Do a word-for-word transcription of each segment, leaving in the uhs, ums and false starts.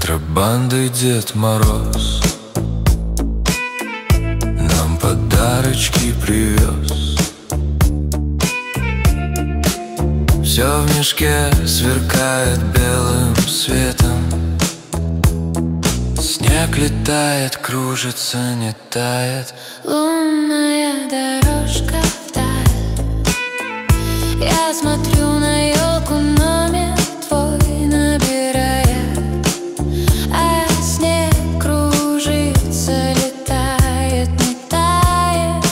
Контрабандой Дед Мороз нам подарочки привез. Все в мешке сверкает белым светом. Снег летает, кружится, не тает. Лунная дорожка вдаль. Я смотрю на елку, номер твой набирая, а снег кружится, летает, не тает.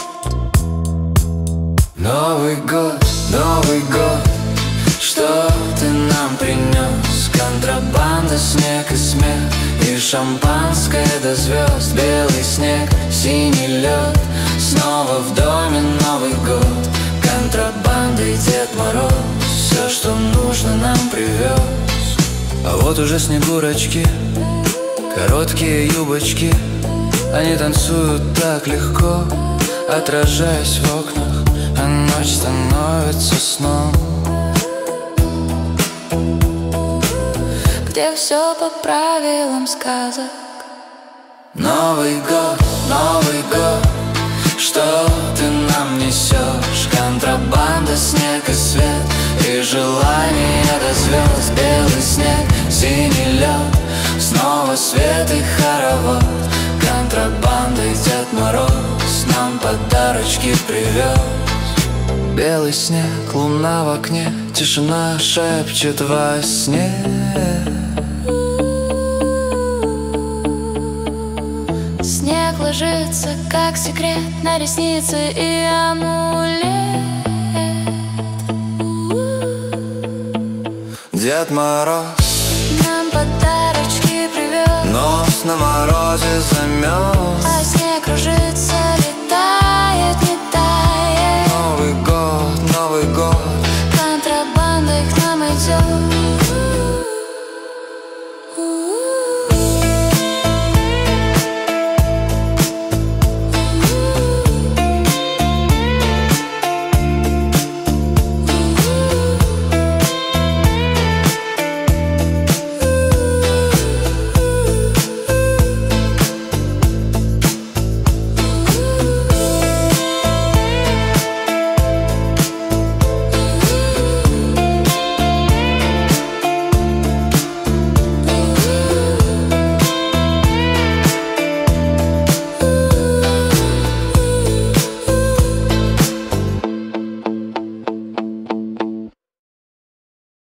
Новый год, Новый год, что ты нам принес? Контрабанда, снег и смех, и шампанское до звезд. Белый снег, синий лед, снова в доме Новый год. Контрабанда и Дед Мороз все, что нужно, нам привез. А вот уже снегурочки, короткие юбочки, они танцуют так легко, отражаясь в окнах, а ночь становится сном, где все по правилам сказок. Новый год, Новый год, что ты нам несешь? Контрабанда, снег и свет, и желание до звезд. Белый снег, синий лед, снова свет и хоровод. Контрабанда и Дед Мороз нам подарочки привез. Белый снег, луна в окне, тишина шепчет во сне. Снег ложится, как секрет, на ресницы и амулет. Дед Мороз нам подарочки привез, нос на морозе замерз. а снег кружится, летает, не тает. Новый год, Новый год, Контрабандой к нам идет.